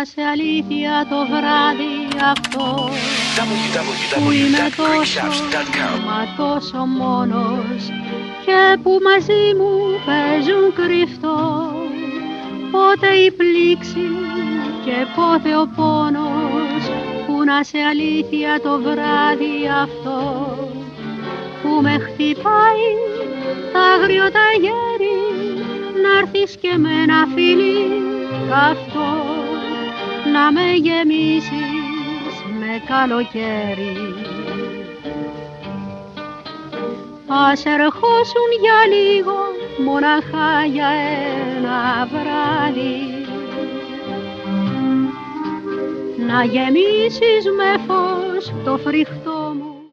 σε αλήθεια το βράδυ αυτό που είμαι τόσο, μα τόσο μόνος και που μαζί μου παίζουν κρυφτό πότε η πλήξη και πότε ο πόνος που να σε αλήθεια το βράδυ αυτό που με χτυπάει τ' άγριο τα γέρι να'ρθεις και με ένα φιλί καυτό να με γεμίσεις με καλοκαίρι. Ας ερχόσουν για λίγο μοναχά για ένα βράδυ να γεμίσεις με φως το φρικτό